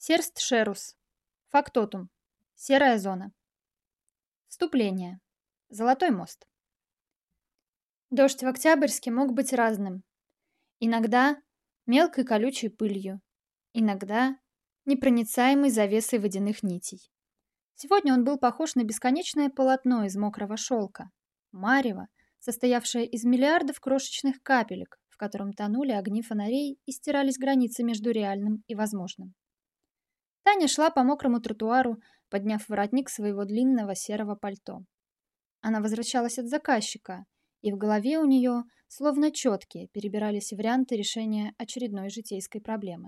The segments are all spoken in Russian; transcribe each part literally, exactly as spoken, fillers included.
Серст шерус. Фактотум. Серая зона. Вступление. Золотой мост. Дождь в Октябрьске мог быть разным. Иногда мелкой колючей пылью, иногда непроницаемой завесой водяных нитей. Сегодня он был похож на бесконечное полотно из мокрого шелка, марево, состоявшее из миллиардов крошечных капелек, в котором тонули огни фонарей и стирались границы между реальным и возможным. Таня шла по мокрому тротуару, подняв воротник своего длинного серого пальто. Она возвращалась от заказчика, и в голове у нее, словно четкие, перебирались варианты решения очередной житейской проблемы.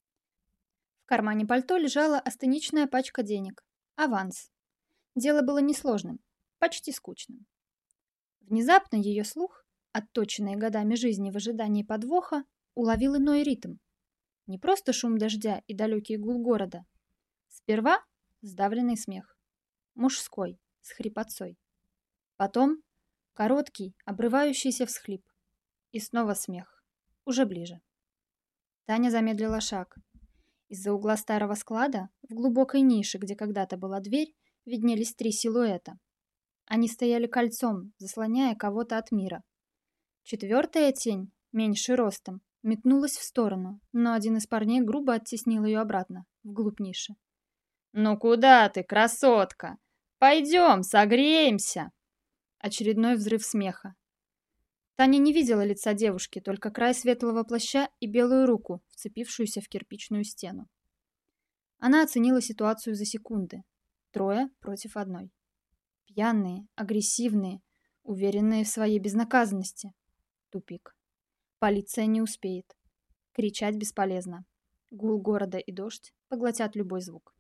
В кармане пальто лежала астеничная пачка денег. Аванс. Дело было несложным, почти скучным. Внезапно ее слух, отточенный годами жизни в ожидании подвоха, уловил иной ритм. Не просто шум дождя и далекий гул города. Сперва сдавленный смех. Мужской, с хрипотцой. Потом короткий, обрывающийся всхлип. И снова смех. Уже ближе. Таня замедлила шаг. Из-за угла старого склада, в глубокой нише, где когда-то была дверь, виднелись три силуэта. Они стояли кольцом, заслоняя кого-то от мира. Четвертая тень, меньше ростом, метнулась в сторону, но один из парней грубо оттеснил ее обратно, вглубь ниши. «Ну куда ты, красотка? Пойдем, согреемся!» Очередной взрыв смеха. Таня не видела лица девушки, только край светлого плаща и белую руку, вцепившуюся в кирпичную стену. Она оценила ситуацию за секунды. Трое против одной. Пьяные, агрессивные, уверенные в своей безнаказанности. Тупик. Полиция не успеет. Кричать бесполезно. Гул города и дождь поглотят любой звук.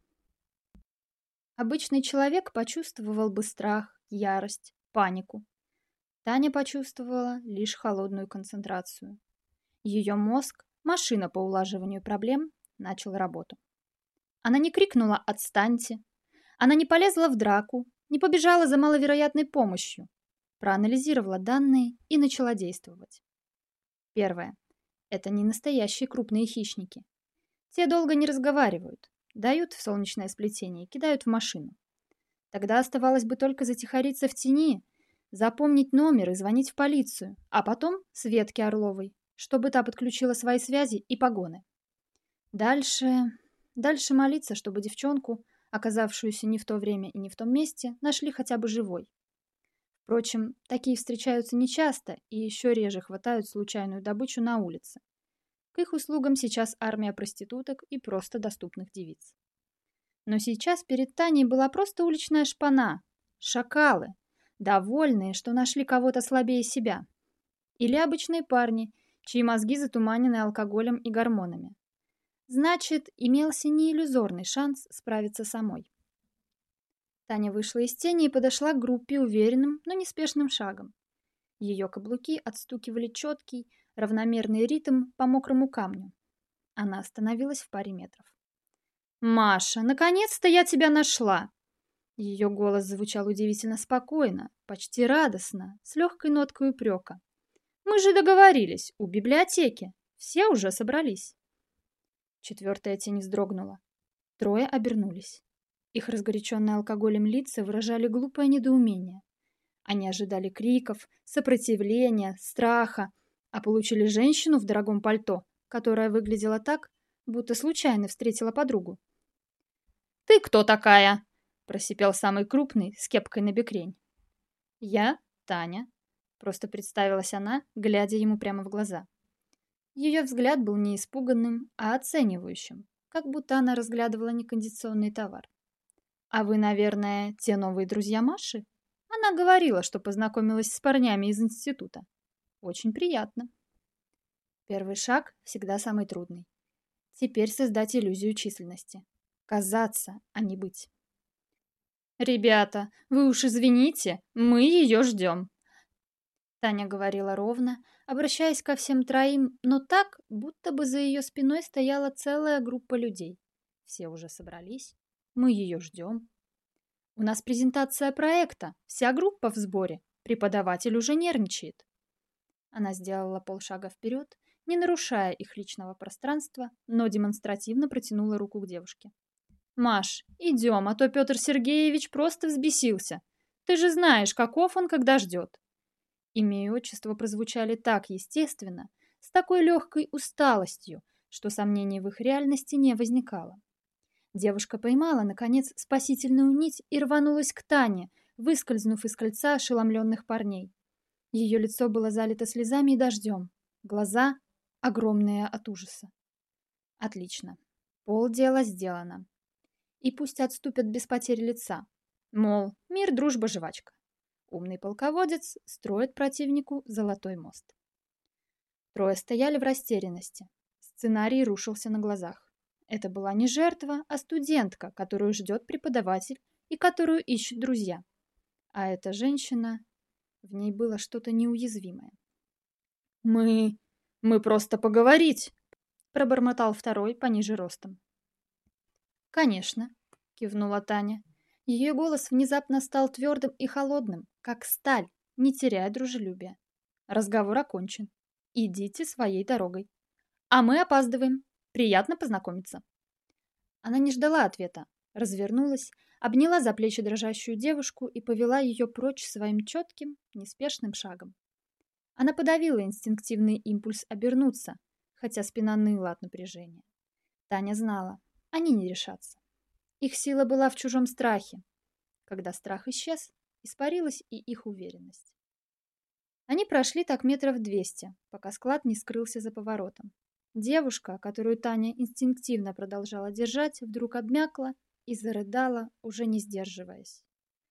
Обычный человек почувствовал бы страх, ярость, панику. Таня почувствовала лишь холодную концентрацию. Ее мозг, машина по улаживанию проблем, начал работу. Она не крикнула «отстаньте», она не полезла в драку, не побежала за маловероятной помощью, проанализировала данные и начала действовать. Первое. Это не настоящие крупные хищники. Те долго не разговаривают, дают в солнечное сплетение и кидают в машину. Тогда оставалось бы только затихариться в тени, запомнить номер и звонить в полицию, а потом Светке Орловой, чтобы та подключила свои связи и погоны. Дальше... Дальше молиться, чтобы девчонку, оказавшуюся не в то время и не в том месте, нашли хотя бы живой. Впрочем, такие встречаются нечасто и еще реже хватают случайную добычу на улице. К их услугам сейчас армия проституток и просто доступных девиц. Но сейчас перед Таней была просто уличная шпана, шакалы, довольные, что нашли кого-то слабее себя. Или обычные парни, чьи мозги затуманены алкоголем и гормонами. Значит, имелся не иллюзорный шанс справиться самой. Таня вышла из тени и подошла к группе уверенным, но неспешным шагом. Ее каблуки отстукивали четкий, равномерный ритм по мокрому камню. Она остановилась в паре метров. «Маша, наконец-то я тебя нашла!» Ее голос звучал удивительно спокойно, почти радостно, с легкой ноткой упрека. «Мы же договорились, у библиотеки. Все уже собрались». Четвертая тень вздрогнула. Трое обернулись. Их разгоряченные алкоголем лица выражали глупое недоумение. Они ожидали криков, сопротивления, страха, а получили женщину в дорогом пальто, которая выглядела так, будто случайно встретила подругу. «Ты кто такая?» – просипел самый крупный, с кепкой на бекрень. «Я Таня», – просто представилась она, глядя ему прямо в глаза. Ее взгляд был не испуганным, а оценивающим, как будто она разглядывала некондиционный товар. «А вы, наверное, те новые друзья Маши? Она говорила, что познакомилась с парнями из института. Очень приятно». Первый шаг всегда самый трудный. Теперь создать иллюзию численности. Казаться, а не быть. «Ребята, вы уж извините, мы ее ждем». Таня говорила ровно, обращаясь ко всем троим, но так, будто бы за ее спиной стояла целая группа людей. Все уже собрались. Мы ее ждем. У нас презентация проекта. Вся группа в сборе. Преподаватель уже нервничает. Она сделала полшага вперед, не нарушая их личного пространства, но демонстративно протянула руку к девушке. «Маш, идем, а то Петр Сергеевич просто взбесился. Ты же знаешь, каков он, когда ждет». Имя и отчество прозвучали так естественно, с такой легкой усталостью, что сомнений в их реальности не возникало. Девушка поймала, наконец, спасительную нить и рванулась к Тане, выскользнув из кольца ошеломленных парней. Ее лицо было залито слезами и дождем, глаза огромные от ужаса. Отлично. Полдела сделано. И пусть отступят без потери лица. Мол, мир, дружба, жвачка. Умный полководец строит противнику золотой мост. Трое стояли в растерянности. Сценарий рушился на глазах. Это была не жертва, а студентка, которую ждет преподаватель и которую ищут друзья. А эта женщина... В ней было что-то неуязвимое. «Мы... мы просто поговорить!» — пробормотал второй, пониже ростом. «Конечно», — кивнула Таня. Ее голос внезапно стал твердым и холодным, как сталь, не теряя дружелюбия. «Разговор окончен. Идите своей дорогой. А мы опаздываем. Приятно познакомиться». Она не ждала ответа, развернулась, обняла за плечи дрожащую девушку и повела ее прочь своим четким, неспешным шагом. Она подавила инстинктивный импульс обернуться, хотя спина ныла от напряжения. Таня знала, они не решатся. Их сила была в чужом страхе. Когда страх исчез, испарилась и их уверенность. Они прошли так метров двести, пока склад не скрылся за поворотом. Девушка, которую Таня инстинктивно продолжала держать, вдруг обмякла и зарыдала, уже не сдерживаясь.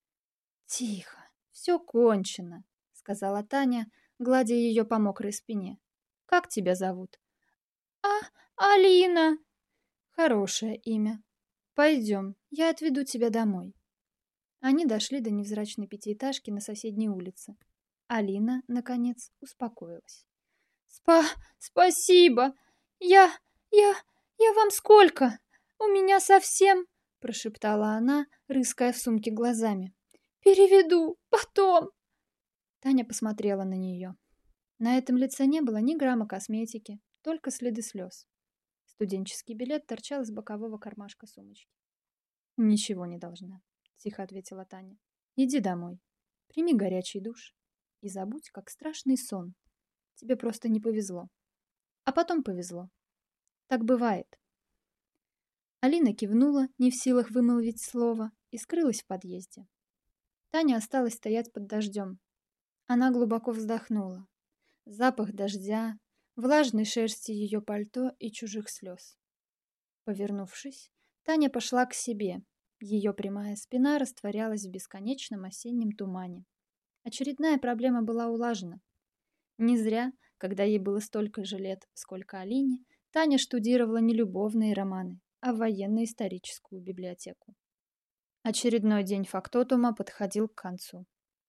«Тихо, все кончено», — сказала Таня, гладя ее по мокрой спине. «Как тебя зовут?» «А, Алина!» «Хорошее имя. Пойдем, я отведу тебя домой». Они дошли до невзрачной пятиэтажки на соседней улице. Алина, наконец, успокоилась. «Спа... спасибо! Я... я... я вам сколько? У меня совсем...» — прошептала она, рыская в сумке глазами. «Переведу потом!» Таня посмотрела на нее. На этом лице не было ни грамма косметики, только следы слез. Студенческий билет торчал из бокового кармашка сумочки. «Ничего не должна», — тихо ответила Таня. «Иди домой, прими горячий душ и забудь, как страшный сон. Тебе просто не повезло. А потом повезло. Так бывает». Алина кивнула, не в силах вымолвить слово, и скрылась в подъезде. Таня осталась стоять под дождем. Она глубоко вздохнула. Запах дождя, влажной шерсти ее пальто и чужих слез. Повернувшись, Таня пошла к себе. Ее прямая спина растворялась в бесконечном осеннем тумане. Очередная проблема была улажена. Не зря, когда ей было столько же лет, сколько Алине, Таня штудировала не любовные романы, а военно-историческую библиотеку. Очередной день фактотума подходил к концу.